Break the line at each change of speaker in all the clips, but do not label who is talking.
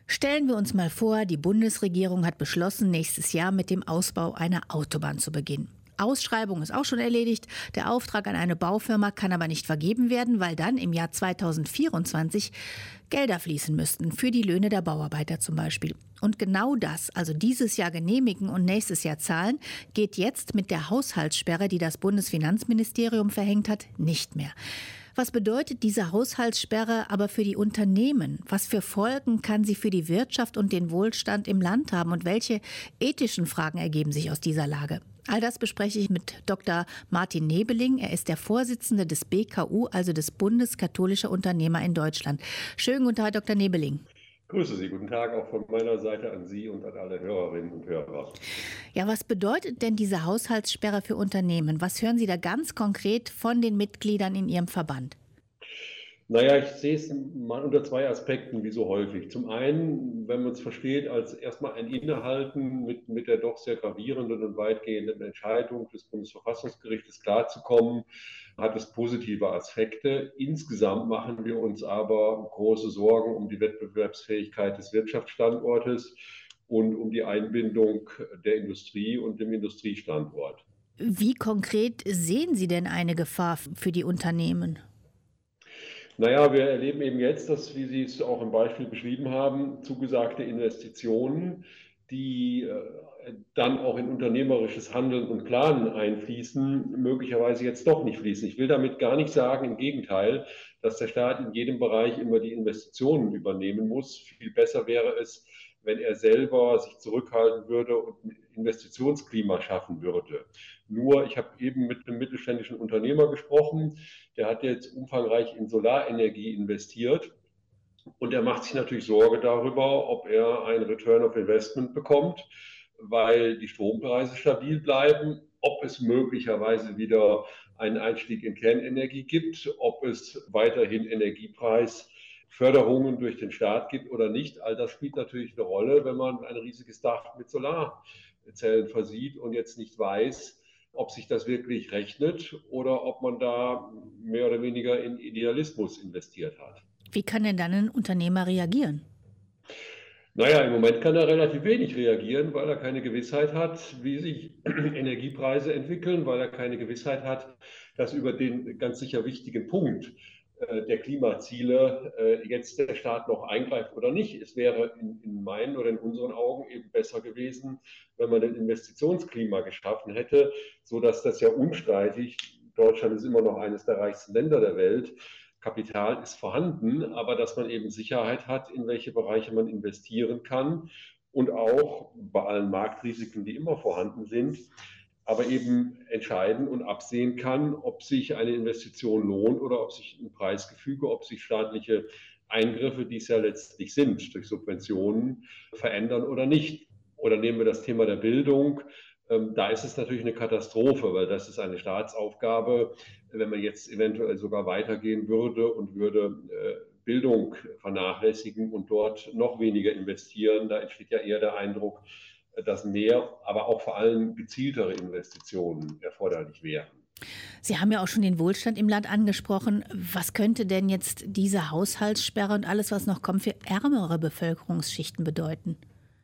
Stellen wir uns mal vor, die Bundesregierung hat beschlossen, nächstes Jahr mit dem Ausbau einer Autobahn zu beginnen. Ausschreibung ist auch schon erledigt. Der Auftrag an eine Baufirma kann aber nicht vergeben werden, weil dann im Jahr 2024 Gelder fließen müssten, für die Löhne der Bauarbeiter zum Beispiel. Und genau das, also dieses Jahr genehmigen und nächstes Jahr zahlen, geht jetzt mit der Haushaltssperre, die das Bundesfinanzministerium verhängt hat, nicht mehr. Was bedeutet diese Haushaltssperre aber für die Unternehmen? Was für Folgen kann sie für die Wirtschaft und den Wohlstand im Land haben? Und welche ethischen Fragen ergeben sich aus dieser Lage? All das bespreche ich mit Dr. Martin Nebeling. Er ist der Vorsitzende des BKU, also des Bundes katholischer Unternehmer in Deutschland. Schönen guten Tag, Dr. Nebeling.
Grüße Sie, guten Tag auch von meiner Seite an Sie und an alle Hörerinnen und Hörer.
Ja, was bedeutet denn diese Haushaltssperre für Unternehmen? Was hören Sie da ganz konkret von den Mitgliedern in Ihrem Verband?
Naja, ich sehe es mal unter zwei Aspekten, wie so häufig. Zum einen, wenn man es versteht, als erstmal ein Innehalten mit der doch sehr gravierenden und weitgehenden Entscheidung des Bundesverfassungsgerichtes klarzukommen, hat es positive Aspekte. Insgesamt machen wir uns aber große Sorgen um die Wettbewerbsfähigkeit des Wirtschaftsstandortes und um die Einbindung der Industrie und dem Industriestandort.
Wie konkret sehen Sie denn eine Gefahr für die Unternehmen?
Naja, wir erleben eben jetzt, dass, wie Sie es auch im Beispiel beschrieben haben, zugesagte Investitionen, die dann auch in unternehmerisches Handeln und Planen einfließen, möglicherweise jetzt doch nicht fließen. Ich will damit gar nicht sagen, im Gegenteil, dass der Staat in jedem Bereich immer die Investitionen übernehmen muss. Viel besser wäre es, wenn er selber sich zurückhalten würde und ein Investitionsklima schaffen würde. Nur, ich habe eben mit einem mittelständischen Unternehmer gesprochen, der hat jetzt umfangreich in Solarenergie investiert und er macht sich natürlich Sorge darüber, ob er einen Return of Investment bekommt, weil die Strompreise stabil bleiben, ob es möglicherweise wieder einen Einstieg in Kernenergie gibt, ob es weiterhin Energiepreisförderungen durch den Staat gibt oder nicht. All das spielt natürlich eine Rolle, wenn man ein riesiges Dach mit Solarzellen versieht und jetzt nicht weiß, ob sich das wirklich rechnet oder ob man da mehr oder weniger in Idealismus investiert hat.
Wie kann denn dann ein Unternehmer reagieren?
Naja, im Moment kann er relativ wenig reagieren, weil er keine Gewissheit hat, wie sich Energiepreise entwickeln, weil er keine Gewissheit hat, dass über den ganz sicher wichtigen Punkt der Klimaziele jetzt der Staat noch eingreift oder nicht. Es wäre in meinen oder in unseren Augen eben besser gewesen, wenn man ein Investitionsklima geschaffen hätte, sodass das ja unstreitig, Deutschland ist immer noch eines der reichsten Länder der Welt, Kapital ist vorhanden, aber dass man eben Sicherheit hat, in welche Bereiche man investieren kann und auch bei allen Marktrisiken, die immer vorhanden sind, aber eben entscheiden und absehen kann, ob sich eine Investition lohnt oder ob sich ein Preisgefüge, ob sich staatliche Eingriffe, die es ja letztlich sind, durch Subventionen verändern oder nicht. Oder nehmen wir das Thema der Bildung. Da ist es natürlich eine Katastrophe, weil das ist eine Staatsaufgabe. Wenn man jetzt eventuell sogar weitergehen würde und würde Bildung vernachlässigen und dort noch weniger investieren, da entsteht ja eher der Eindruck, dass mehr, aber auch vor allem gezieltere Investitionen erforderlich wären.
Sie haben ja auch schon den Wohlstand im Land angesprochen. Was könnte denn jetzt diese Haushaltssperre und alles, was noch kommt, für ärmere Bevölkerungsschichten bedeuten?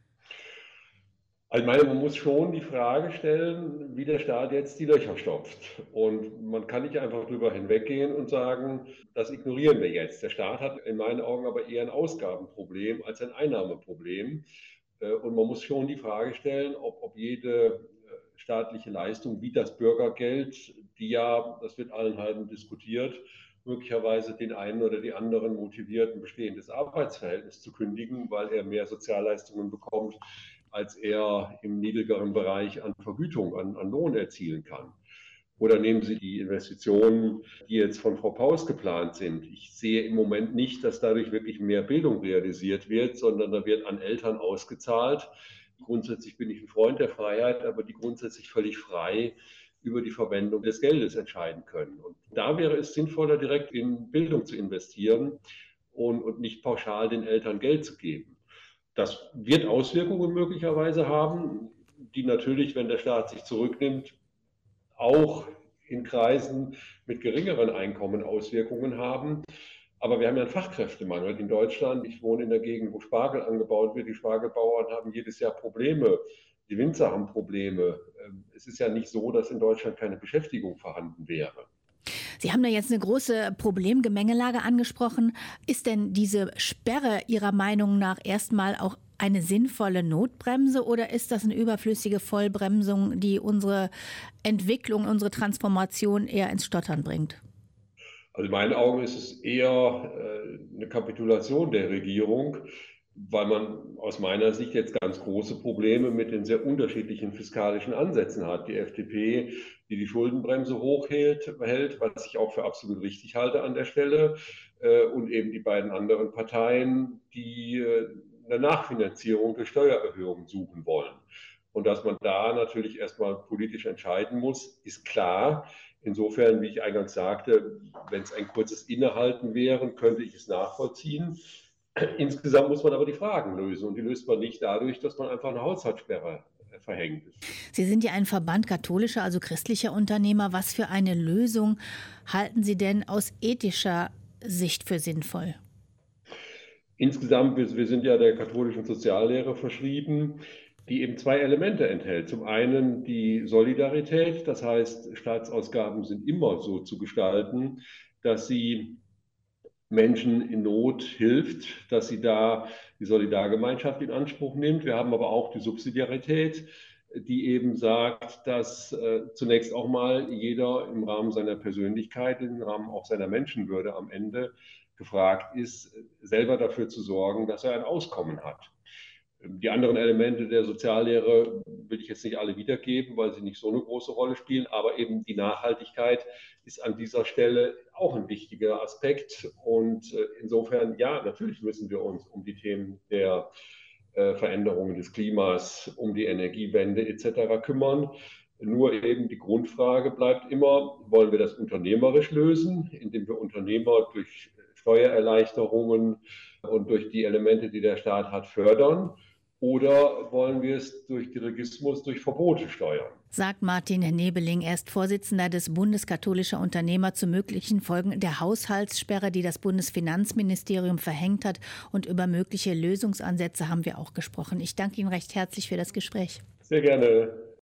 Also ich meine, man muss schon die Frage stellen, wie der Staat jetzt die Löcher stopft. Und man kann nicht einfach drüber hinweggehen und sagen, das ignorieren wir jetzt. Der Staat hat in meinen Augen aber eher ein Ausgabenproblem als ein Einnahmeproblem. Und man muss schon die Frage stellen, ob jede staatliche Leistung wie das Bürgergeld, die ja, das wird allenthalben diskutiert, möglicherweise den einen oder die anderen motiviert, ein bestehendes Arbeitsverhältnis zu kündigen, weil er mehr Sozialleistungen bekommt, als er im niedrigeren Bereich an Vergütung, an Lohn erzielen kann. Oder nehmen Sie die Investitionen, die jetzt von Frau Paus geplant sind. Ich sehe im Moment nicht, dass dadurch wirklich mehr Bildung realisiert wird, sondern da wird an Eltern ausgezahlt. Grundsätzlich bin ich ein Freund der Freiheit, aber die grundsätzlich völlig frei über die Verwendung des Geldes entscheiden können. Und da wäre es sinnvoller, direkt in Bildung zu investieren und nicht pauschal den Eltern Geld zu geben. Das wird Auswirkungen möglicherweise haben, die natürlich, wenn der Staat sich zurücknimmt, auch in Kreisen mit geringeren Einkommen Auswirkungen haben. Aber wir haben ja einen Fachkräftemangel in Deutschland. Ich wohne in der Gegend, wo Spargel angebaut wird. Die Spargelbauern haben jedes Jahr Probleme. Die Winzer haben Probleme. Es ist ja nicht so, dass in Deutschland keine Beschäftigung vorhanden wäre.
Sie haben da jetzt eine große Problemgemengelage angesprochen. Ist denn diese Sperre Ihrer Meinung nach erstmal auch eine sinnvolle Notbremse oder ist das eine überflüssige Vollbremsung, die unsere Entwicklung, unsere Transformation eher ins Stottern bringt?
Also in meinen Augen ist es eher eine Kapitulation der Regierung, weil man aus meiner Sicht jetzt ganz große Probleme mit den sehr unterschiedlichen fiskalischen Ansätzen hat. Die FDP, die die Schuldenbremse hochhält, was ich auch für absolut richtig halte an der Stelle, und eben die beiden anderen Parteien, die eine Nachfinanzierung durch Steuererhöhungen suchen wollen. Und dass man da natürlich erstmal politisch entscheiden muss, ist klar. Insofern, wie ich eingangs sagte, wenn es ein kurzes Innehalten wäre, könnte ich es nachvollziehen. Insgesamt muss man aber die Fragen lösen und die löst man nicht dadurch, dass man einfach eine Haushaltssperre verhängt.
Sie sind ja ein Verband katholischer, also christlicher Unternehmer. Was für eine Lösung halten Sie denn aus ethischer Sicht für sinnvoll?
Insgesamt, wir sind ja der katholischen Soziallehre verschrieben, die eben zwei Elemente enthält. Zum einen die Solidarität, das heißt, Staatsausgaben sind immer so zu gestalten, dass sie Menschen in Not hilft, dass sie da die Solidargemeinschaft in Anspruch nimmt. Wir haben aber auch die Subsidiarität, die eben sagt, dass zunächst auch mal jeder im Rahmen seiner Persönlichkeit, im Rahmen auch seiner Menschenwürde am Ende gefragt ist, selber dafür zu sorgen, dass er ein Auskommen hat. Die anderen Elemente der Soziallehre will ich jetzt nicht alle wiedergeben, weil sie nicht so eine große Rolle spielen, aber eben die Nachhaltigkeit ist an dieser Stelle auch ein wichtiger Aspekt. Und insofern, ja, natürlich müssen wir uns um die Themen der Veränderungen des Klimas, um die Energiewende etc. kümmern. Nur eben die Grundfrage bleibt immer, wollen wir das unternehmerisch lösen, indem wir Unternehmer durch Steuererleichterungen und durch die Elemente, die der Staat hat, fördern? Oder wollen wir es durch Dirigismus, durch Verbote steuern?
Sagt Martin Nebeling. Er ist Vorsitzender des Bundes katholischer Unternehmer zu möglichen Folgen der Haushaltssperre, die das Bundesfinanzministerium verhängt hat. Und über mögliche Lösungsansätze haben wir auch gesprochen. Ich danke Ihnen recht herzlich für das Gespräch.
Sehr gerne.